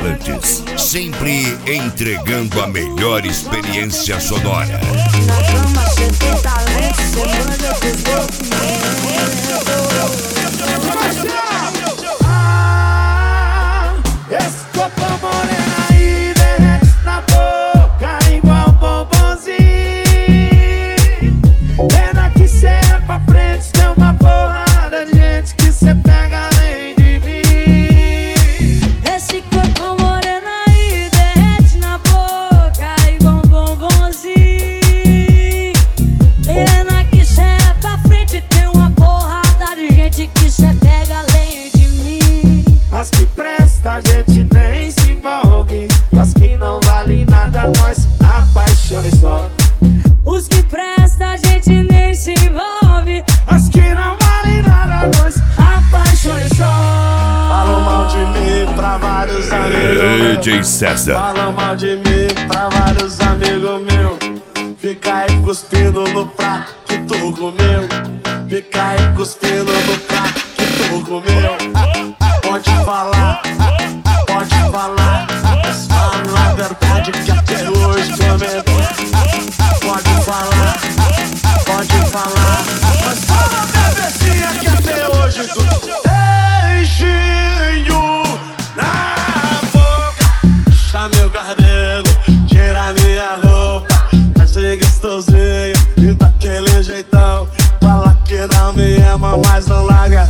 alto-falantes, sempre entregando a melhor experiência sonora. Na cama cê tem talento, cê manda pros Esse corpo moreno aí derrete na boca igual bombonzinho. Pena que cê é pra frente, tem uma porrada de gente que cê pega além de mim. Esse corpo moreno aí derrete na boca igual bombonzinho. Pena que cê é pra frente, tem uma porrada de gente que cê pega além de mim. Mas que presta a gente nem se envolve, mas que não vale nada nós apaixone só. Os que presta a gente nem se envolve, Mas que não vale nada nós apaixone só. Falam mal de mim pra vários amigos DJ César. Falam mal de mim pra vários amigos meus. Fica aí cuspindo no prato que tu comeu. Fica aí cuspindo no prato que tu comeu. Pode falar, mas fala a verdade que até hoje comeu. Pode falar, mas fala a bebezinha que até hoje tu beijinho na boca. Puxa meu cabelo, tira minha roupa, faz ser gostosinho e daquele jeitão. Fala que não me ama, mas não larga.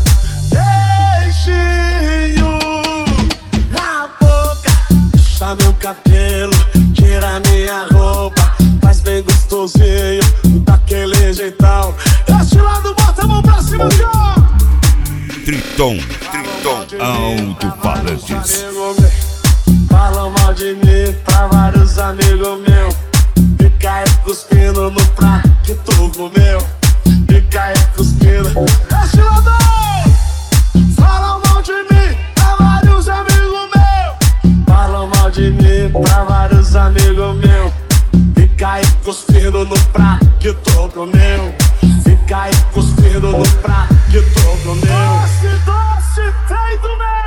Beijinho na boca, puxa meu cabelo, tira minha roupa, faz bem gostosinho, daquele jeitão. Este lado, bota a mão pra cima, ó. Triton alto-falantes. Falam mal de mim pra vários amigos meus. Fica aí cuspindo no prato que tu comeu. Fica aí cuspindo. Este lado! Falam mal de mim pra vários amigos meus. Falam mal de mim pra vários amigos meus. Fica aí cuspindo no prato que tu comeu. Fica aí cuspindo no prato que tu comeu.